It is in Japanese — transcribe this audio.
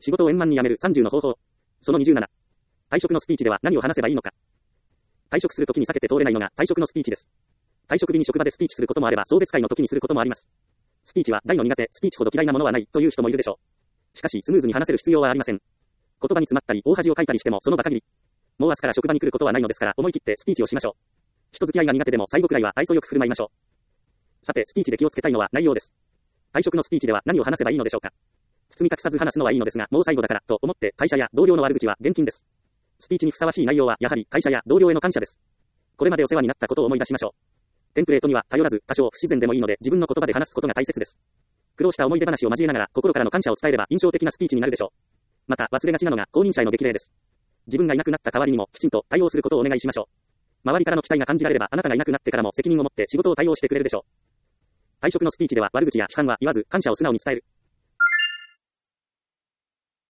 仕事を円満に辞める30の方法。その27。退職のスピーチでは何を話せばいいのか。退職するときに避けて通れないのが退職のスピーチです。退職日に職場でスピーチすることもあれば送別会の時にすることもあります。スピーチは大の苦手、スピーチほど嫌いなものはないという人もいるでしょう。しかしスムーズに話せる必要はありません。言葉に詰まったり大恥をかいたりしてもその場限り。もう明日から職場に来ることはないのですから思い切ってスピーチをしましょう。人付き合いが苦手でも最後くらいは愛想よく振る舞いましょう。さてスピーチで気をつけたいのは内容です。退職のスピーチでは何を話せばいいのでしょうか。包み隠さず話すのはいいのですが、もう最後だからと思って会社や同僚の悪口は厳禁です。スピーチにふさわしい内容はやはり会社や同僚への感謝です。これまでお世話になったことを思い出しましょう。テンプレートには頼らず多少不自然でもいいので自分の言葉で話すことが大切です。苦労した思い出話を交えながら心からの感謝を伝えれば印象的なスピーチになるでしょう。また忘れがちなのが後任者への激励です。自分がいなくなった代わりにもきちんと対応することをお願いしましょう。周りからの期待が感じられればあなたがいなくなってからも責任を持って仕事を対応してくれるでしょう。退職のスピーチでは悪口や批判は言わず感謝を素直に伝える。